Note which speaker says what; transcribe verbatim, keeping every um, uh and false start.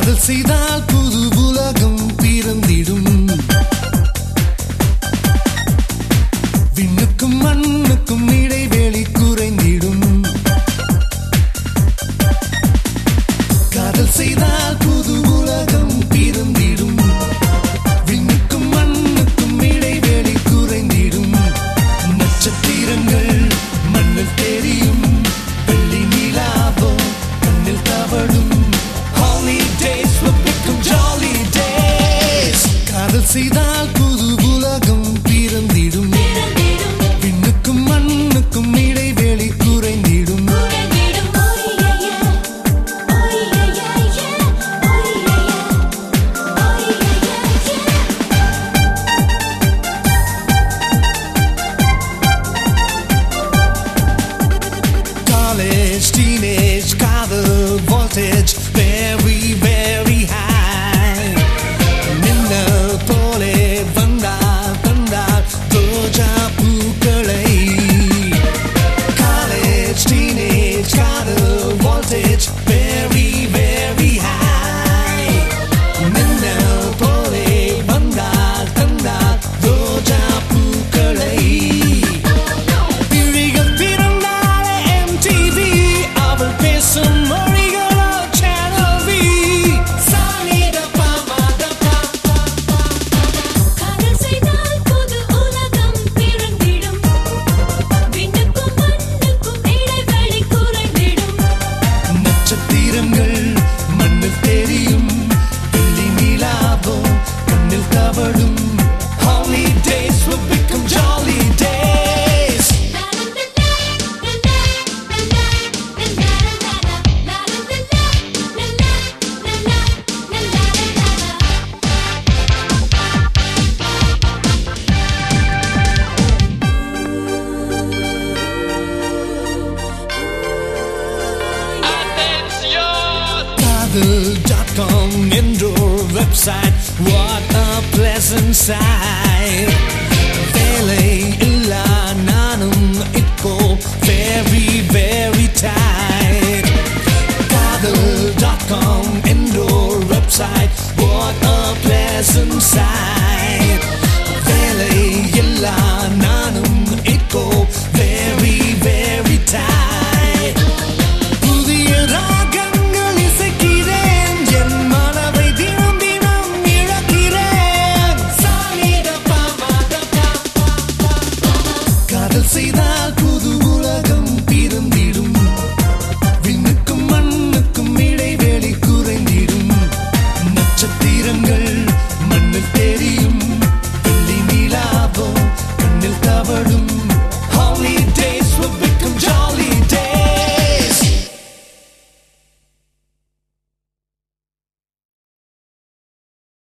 Speaker 1: காதல் செய்தால் புது உலகம் பிறந்திடும். விண்ணுக்கும் மண்ணுக்கும் இடைவெளி குறைந்திடும். காதல் செய்தால் புது உலகம் பிறந்திடும். விண்ணுக்கும் மண்ணுக்கும் இடைவெளி குறைந்திடும். நட்சத்திரங்கள் மண்ணில் தெரியும். வெள்ளி நிலாவோ கண்ணில் தவழும். Holidays will become jolly days. காதல் செய்தால் புது உலகம் பிறந்திடும். விண்ணுக்கும் மண்ணுக்கும் இடைவெளி குறைந்திடும். College, teenage, காதல் voltage very very high. மின்னல் போலே வந்தால் தந்தால் ரோஜா பூக்களை. College, teenage, காதல் voltage very very high. மின்னல் போலே வந்தால் தந்தால் ரோஜா பூக்களை. விழிகள் திறந்தாலே M T V, அவள் பேசும் மொழிகளோ Channel V. சானித பாமாத பா பா பா.
Speaker 2: காதல் செய்தால் புது உலகம் பிறந்திடும். விண்ணுக்கும் மண்ணுக்கும் இடைவெளி குறைந்திடும்.
Speaker 1: நட்சத்திரங்கள் மண்ணில் தெரியும். வெள்ளி நிலாவோ கண்ணில் தவழும். Holidays will become jolly days. காதல் டாட் காம் என்றோர் website. What a pleasant sight. வேலை இல்லா நானும் இப்போ very very tight. காதல் டாட் காம் என்றோர் website. What a pleasant sight. வேலை இல்லா நானும் இப்போ very very tight. புதிய ராகங்கள் இசைக்கிறேன். என் மனதை தினம் தினம் இழக்கிறேன். சானித பாமாத பா பா பா. காதல் செய்தால் புது உலகம் பிறந்து